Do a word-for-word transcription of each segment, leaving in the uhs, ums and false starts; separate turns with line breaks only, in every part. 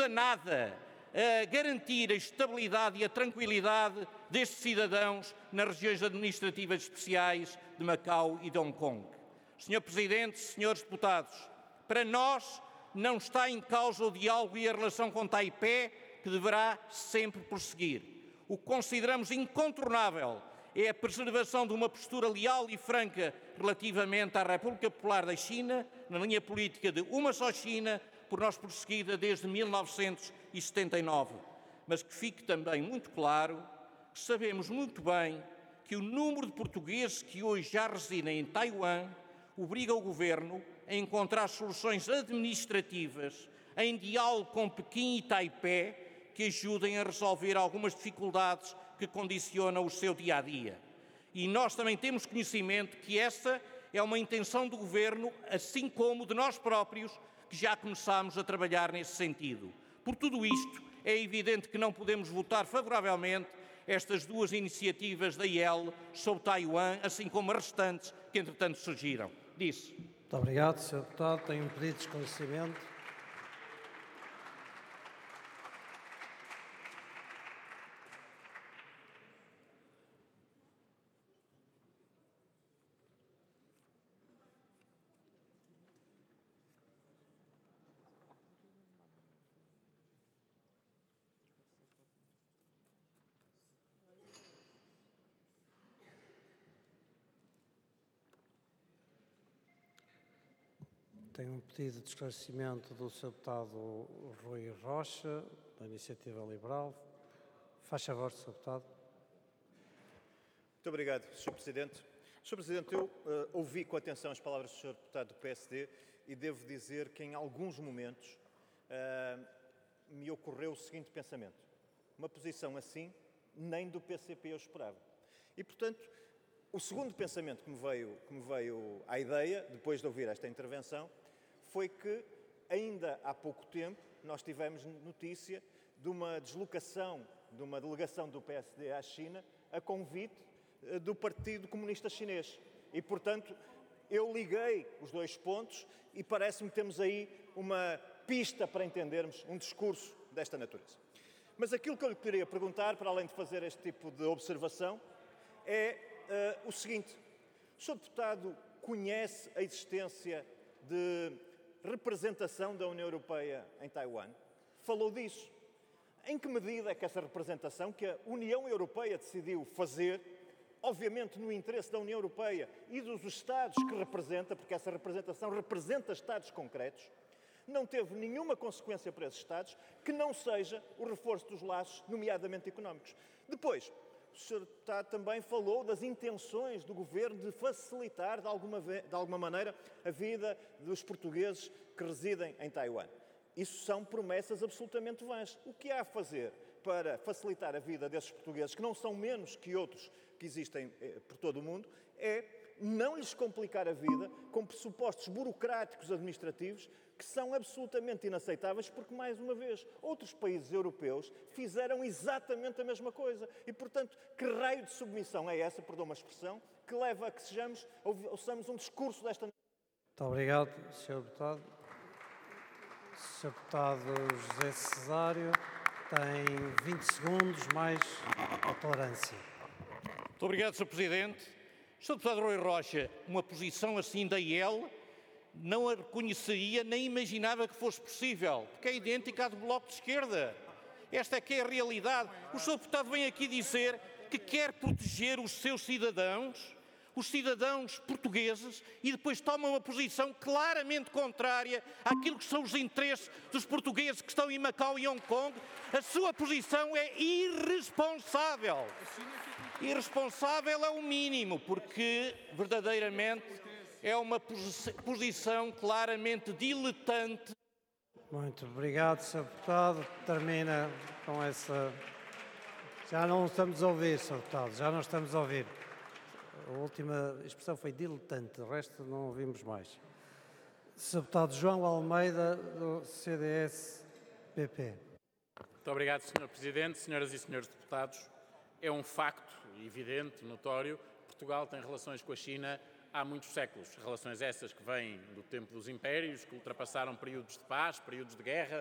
ajuda nada a garantir a estabilidade e a tranquilidade destes cidadãos nas regiões administrativas especiais de Macau e de Hong Kong. senhor Presidente, senhores deputados, para nós não está em causa o diálogo e a relação com Taipei, que deverá sempre prosseguir. O que consideramos incontornável é a preservação de uma postura leal e franca relativamente à República Popular da China, na linha política de uma só China, por nós prosseguida desde mil novecentos e setenta e nove. Mas que fique também muito claro que sabemos muito bem que o número de portugueses que hoje já residem em Taiwan obriga o Governo a encontrar soluções administrativas em diálogo com Pequim e Taipei que ajudem a resolver algumas dificuldades que condicionam o seu dia-a-dia. E nós também temos conhecimento que essa é uma intenção do Governo, assim como de nós próprios, que já começámos a trabalhar nesse sentido. Por tudo isto, é evidente que não podemos votar favoravelmente estas duas iniciativas da I E L sobre Taiwan, assim como as restantes que, entretanto, surgiram. Disse.
Muito obrigado, senhor Deputado. Tenho um pedido de esclarecimento. Tenho um pedido de esclarecimento do senhor Deputado Rui Rocha, da Iniciativa Liberal. Faz favor, senhor Deputado.
Muito obrigado, senhor Presidente. senhor Presidente, eu uh, ouvi com atenção as palavras do senhor Deputado do P S D e devo dizer que em alguns momentos uh, me ocorreu o seguinte pensamento. Uma posição assim, nem do P C P eu esperava. E, portanto, o segundo pensamento que me veio, que me veio à ideia, depois de ouvir esta intervenção, foi que, ainda há pouco tempo, nós tivemos notícia de uma deslocação de uma delegação do P S D à China a convite do Partido Comunista Chinês. E, portanto, eu liguei os dois pontos e parece-me que temos aí uma pista para entendermos um discurso desta natureza. Mas aquilo que eu lhe queria perguntar, para além de fazer este tipo de observação, é uh, o seguinte. O senhor Deputado conhece a existência de representação da União Europeia em Taiwan? Falou disso. Em que medida é que essa representação que a União Europeia decidiu fazer, obviamente no interesse da União Europeia e dos Estados que representa, porque essa representação representa Estados concretos, não teve nenhuma consequência para esses Estados que não seja o reforço dos laços, nomeadamente económicos. Depois, o senhor Deputado também falou das intenções do Governo de facilitar, de alguma, de alguma maneira, a vida dos portugueses que residem em Taiwan. Isso são promessas absolutamente vãs. O que há a fazer para facilitar a vida desses portugueses, que não são menos que outros que existem eh, por todo o mundo, é não lhes complicar a vida com pressupostos burocráticos administrativos que são absolutamente inaceitáveis porque, mais uma vez, outros países europeus fizeram exatamente a mesma coisa. E, portanto, que raio de submissão é essa, perdão uma expressão, que leva a que sejamos, ouçamos um discurso desta...
Muito obrigado, senhor Deputado. senhor Deputado José Cesário tem vinte segundos mais a tolerância.
Muito obrigado, senhor Presidente. senhor Deputado Rui Rocha, uma posição assim da I E L não a reconheceria nem imaginava que fosse possível, porque é idêntica à do Bloco de Esquerda. Esta é que é a realidade. O senhor Deputado vem aqui dizer que quer proteger os seus cidadãos, os cidadãos portugueses, e depois toma uma posição claramente contrária àquilo que são os interesses dos portugueses que estão em Macau e Hong Kong. A sua posição é irresponsável. Irresponsável é o mínimo, porque verdadeiramente é uma posição claramente diletante.
Muito obrigado, senhor Deputado. Termina com essa... Já não estamos a ouvir, senhor Deputado, já não estamos a ouvir. A última expressão foi diletante, o resto não ouvimos mais. senhor Deputado João Almeida, do C D S P P.
Muito obrigado, senhor Presidente, senhoras e senhores deputados. É um facto evidente, notório, Portugal tem relações com a China há muitos séculos. Relações essas que vêm do tempo dos impérios, que ultrapassaram períodos de paz, períodos de guerra,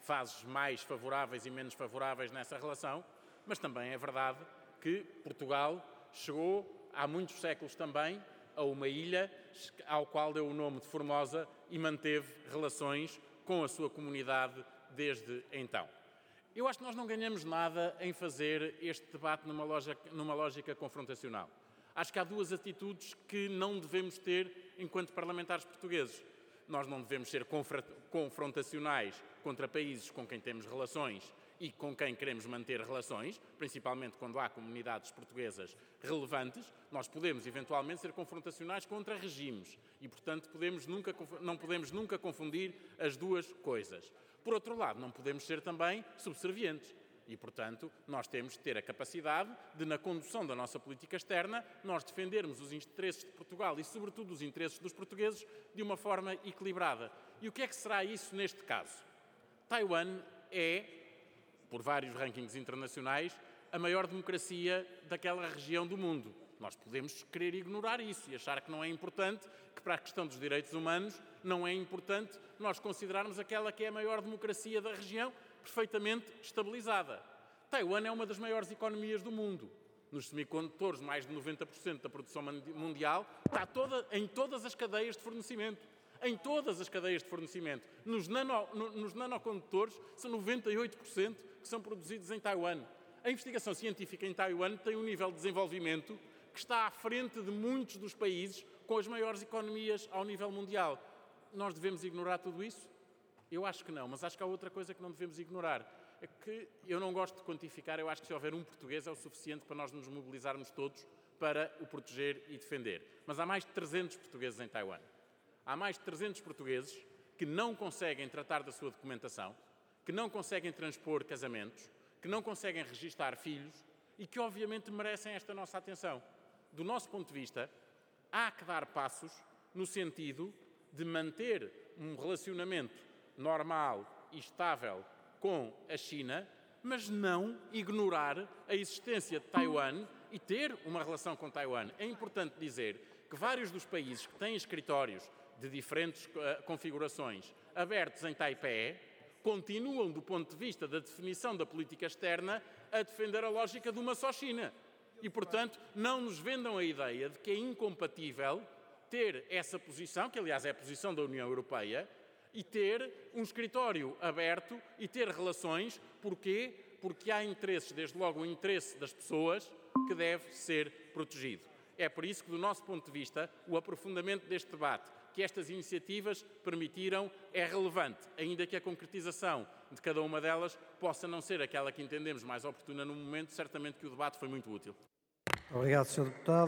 fases mais favoráveis e menos favoráveis nessa relação, mas também é verdade que Portugal chegou há muitos séculos também a uma ilha ao qual deu o nome de Formosa e manteve relações com a sua comunidade desde então. Eu acho que nós não ganhamos nada em fazer este debate numa lógica, numa lógica confrontacional. Acho que há duas atitudes que não devemos ter enquanto parlamentares portugueses. Nós não devemos ser confrontacionais contra países com quem temos relações e com quem queremos manter relações, principalmente quando há comunidades portuguesas relevantes. Nós podemos, eventualmente, ser confrontacionais contra regimes e, portanto, podemos nunca, não podemos nunca confundir as duas coisas. Por outro lado, não podemos ser também subservientes. E, portanto, nós temos de ter a capacidade de, na condução da nossa política externa, nós defendermos os interesses de Portugal e, sobretudo, os interesses dos portugueses de uma forma equilibrada. E o que é que será isso neste caso? Taiwan é, por vários rankings internacionais, a maior democracia daquela região do mundo. Nós podemos querer ignorar isso e achar que não é importante, que para a questão dos direitos humanos não é importante nós considerarmos aquela que é a maior democracia da região, perfeitamente estabilizada. Taiwan é uma das maiores economias do mundo. Nos semicondutores, mais de noventa por cento da produção mundial está toda, em todas as cadeias de fornecimento. Em todas as cadeias de fornecimento. Nos, nano, no, nos nanocondutores, são noventa e oito por cento que são produzidos em Taiwan. A investigação científica em Taiwan tem um nível de desenvolvimento que está à frente de muitos dos países com as maiores economias ao nível mundial. Nós devemos ignorar tudo isso? Eu acho que não, mas acho que há outra coisa que não devemos ignorar. É que eu não gosto de quantificar, eu acho que se houver um português é o suficiente para nós nos mobilizarmos todos para o proteger e defender. Mas há mais de trezentos portugueses em Taiwan. Há mais de trezentos portugueses que não conseguem tratar da sua documentação, que não conseguem transpor casamentos, que não conseguem registar filhos e que obviamente merecem esta nossa atenção. Do nosso ponto de vista, há que dar passos no sentido de manter um relacionamento normal e estável com a China, mas não ignorar a existência de Taiwan e ter uma relação com Taiwan. É importante dizer que vários dos países que têm escritórios de diferentes uh, configurações abertos em Taipei continuam, do ponto de vista da definição da política externa, a defender a lógica de uma só China. E, portanto, não nos vendam a ideia de que é incompatível ter essa posição, que aliás é a posição da União Europeia, e ter um escritório aberto e ter relações. Porquê? Porque há interesses, desde logo o interesse das pessoas, que deve ser protegido. É por isso que, do nosso ponto de vista, o aprofundamento deste debate que estas iniciativas permitiram é relevante, ainda que a concretização de cada uma delas possa não ser aquela que entendemos mais oportuna no momento, certamente que o debate foi muito útil.
Obrigado, senhor Deputado.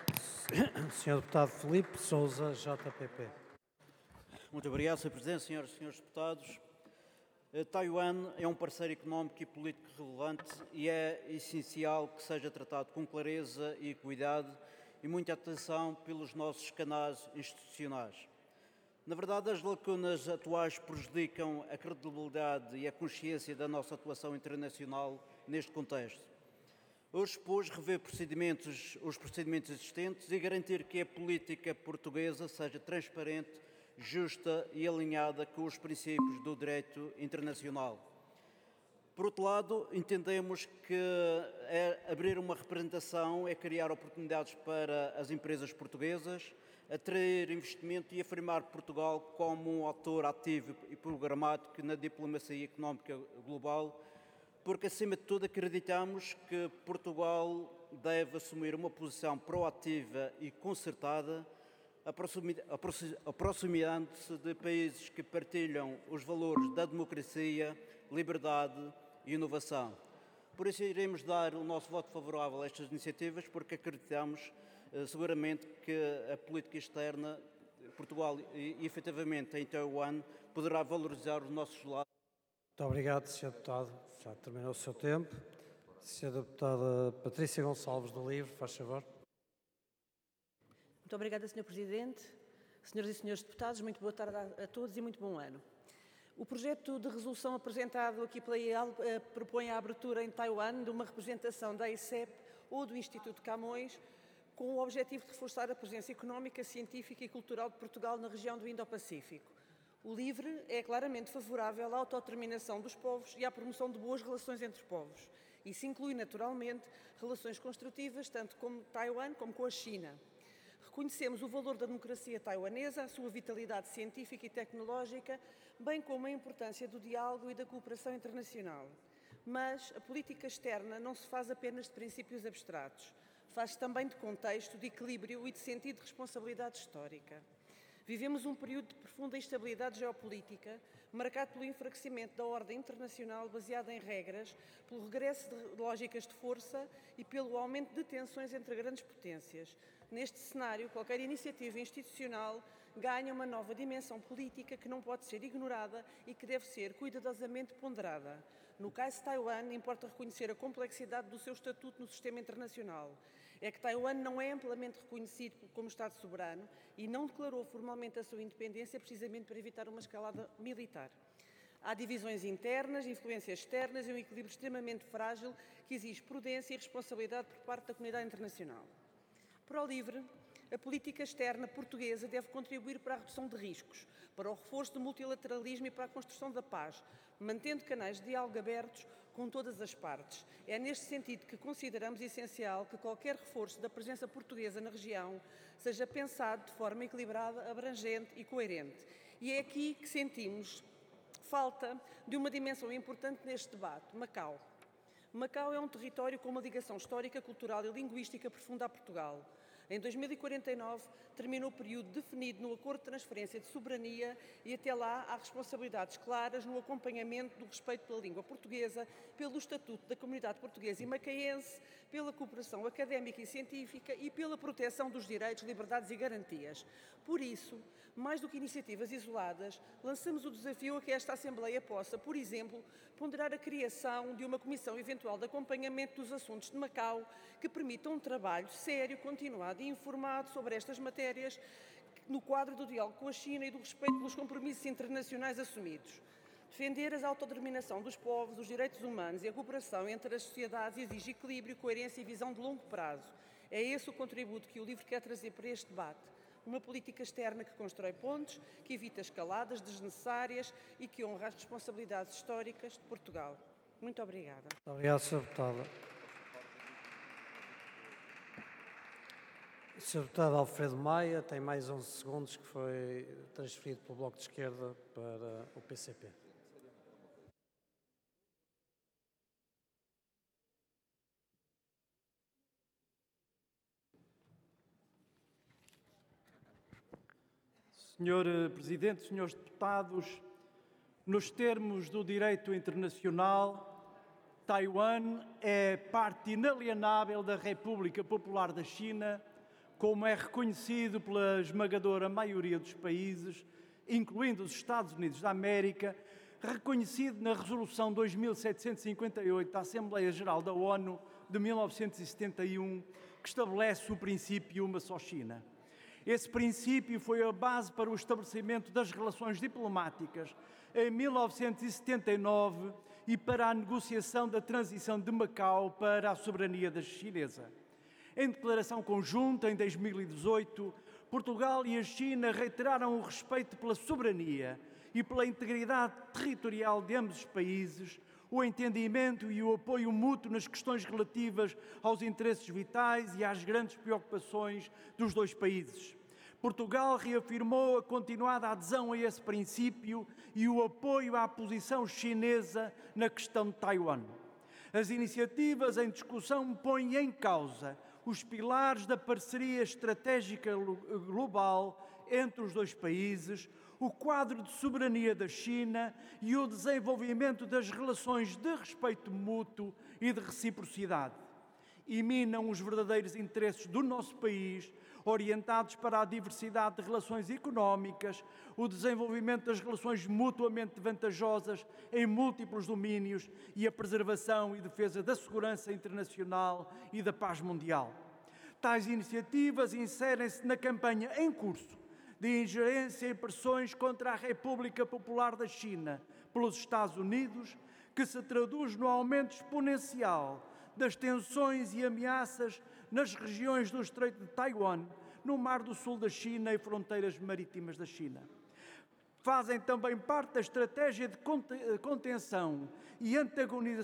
senhor Deputado Filipe Sousa, J P P.
Muito obrigado, senhor Presidente, senhoras e senhores deputados. Taiwan é um parceiro económico e político relevante e é essencial que seja tratado com clareza e cuidado e muita atenção pelos nossos canais institucionais. Na verdade, as lacunas atuais prejudicam a credibilidade e a consciência da nossa atuação internacional neste contexto. Hoje expôs rever procedimentos, os procedimentos existentes e garantir que a política portuguesa seja transparente, justa e alinhada com os princípios do direito internacional. Por outro lado, entendemos que é abrir uma representação é criar oportunidades para as empresas portuguesas, atrair investimento e afirmar Portugal como um ator ativo e programático na diplomacia económica global, porque, acima de tudo, acreditamos que Portugal deve assumir uma posição proativa e concertada, aproximando-se de países que partilham os valores da democracia, liberdade e inovação. Por isso, iremos dar o nosso voto favorável a estas iniciativas, porque acreditamos seguramente que a política externa de Portugal e, e efetivamente em Taiwan poderá valorizar os nossos lados.
Muito obrigado, senhor Deputado. Já terminou o seu tempo. senhora Deputada Patrícia Gonçalves do Livre, faz favor.
Muito obrigada, senhor Presidente. Senhoras e senhores deputados, muito boa tarde a todos e muito bom ano. O projeto de resolução apresentado aqui pela I E L eh, propõe a abertura em Taiwan de uma representação da I C E P ou do Instituto Camões, com o objetivo de reforçar a presença económica, científica e cultural de Portugal na região do Indo-Pacífico. O LIVRE é claramente favorável à autodeterminação dos povos e à promoção de boas relações entre povos. Isso inclui, naturalmente, relações construtivas tanto com Taiwan como com a China. Reconhecemos o valor da democracia taiwanesa, a sua vitalidade científica e tecnológica, bem como a importância do diálogo e da cooperação internacional. Mas a política externa não se faz apenas de princípios abstratos. Faz-se também de contexto, de equilíbrio e de sentido de responsabilidade histórica. Vivemos um período de profunda instabilidade geopolítica, marcado pelo enfraquecimento da ordem internacional baseada em regras, pelo regresso de lógicas de força e pelo aumento de tensões entre grandes potências. Neste cenário, qualquer iniciativa institucional ganha uma nova dimensão política que não pode ser ignorada e que deve ser cuidadosamente ponderada. No caso de Taiwan, importa reconhecer a complexidade do seu estatuto no sistema internacional. É que Taiwan não é amplamente reconhecido como Estado soberano e não declarou formalmente a sua independência precisamente para evitar uma escalada militar. Há divisões internas, influências externas e um equilíbrio extremamente frágil que exige prudência e responsabilidade por parte da comunidade internacional. Para o LIVRE, a política externa portuguesa deve contribuir para a redução de riscos, para o reforço do multilateralismo e para a construção da paz, mantendo canais de diálogo abertos com todas as partes. É neste sentido que consideramos essencial que qualquer reforço da presença portuguesa na região seja pensado de forma equilibrada, abrangente e coerente. E é aqui que sentimos falta de uma dimensão importante neste debate, Macau. Macau é um território com uma ligação histórica, cultural e linguística profunda a Portugal. Em dois mil e quarenta e nove, termina o período definido no Acordo de Transferência de Soberania e até lá há responsabilidades claras no acompanhamento do respeito pela língua portuguesa, pelo Estatuto da Comunidade Portuguesa e Macaense, pela cooperação académica e científica e pela proteção dos direitos, liberdades e garantias. Por isso, mais do que iniciativas isoladas, lançamos o desafio a que esta Assembleia possa, por exemplo, ponderar a criação de uma comissão eventual de acompanhamento dos assuntos de Macau que permita um trabalho sério, continuado e informado sobre estas matérias no quadro do diálogo com a China e do respeito pelos compromissos internacionais assumidos. Defender a autodeterminação dos povos, os direitos humanos e a cooperação entre as sociedades exige equilíbrio, coerência e visão de longo prazo. É esse o contributo que o LIVRE quer trazer para este debate. Uma política externa que constrói pontes, que evita escaladas desnecessárias e que honra as responsabilidades históricas de Portugal. Muito obrigada.
Muito obrigado, senhor Deputado. O senhor Deputado Alfredo Maia tem mais onze segundos, que foi transferido pelo Bloco de Esquerda para o P C P.
senhor Presidente, senhores deputados, nos termos do direito internacional, Taiwan é parte inalienável da República Popular da China, como é reconhecido pela esmagadora maioria dos países, incluindo os Estados Unidos da América, reconhecido na Resolução dois mil setecentos e cinquenta e oito da Assembleia Geral da ONU de mil novecentos e setenta e um, que estabelece o princípio Uma Só China. Esse princípio foi a base para o estabelecimento das relações diplomáticas em mil novecentos e setenta e nove e para a negociação da transição de Macau para a soberania da chinesa. Em declaração conjunta, em dois mil e dezoito, Portugal e a China reiteraram o respeito pela soberania e pela integridade territorial de ambos os países, o entendimento e o apoio mútuo nas questões relativas aos interesses vitais e às grandes preocupações dos dois países. Portugal reafirmou a continuada adesão a esse princípio e o apoio à posição chinesa na questão de Taiwan. As iniciativas em discussão põem em causa os pilares da parceria estratégica global entre os dois países, o quadro de soberania da China e o desenvolvimento das relações de respeito mútuo e de reciprocidade. E minam os verdadeiros interesses do nosso país, orientados para a diversidade de relações económicas, o desenvolvimento das relações mutuamente vantajosas em múltiplos domínios e a preservação e defesa da segurança internacional e da paz mundial. Tais iniciativas inserem-se na campanha em curso de ingerência e pressões contra a República Popular da China pelos Estados Unidos, que se traduz no aumento exponencial das tensões e ameaças nas regiões do Estreito de Taiwan, no Mar do Sul da China e fronteiras marítimas da China. fazem também parte da estratégia de contenção e antagonização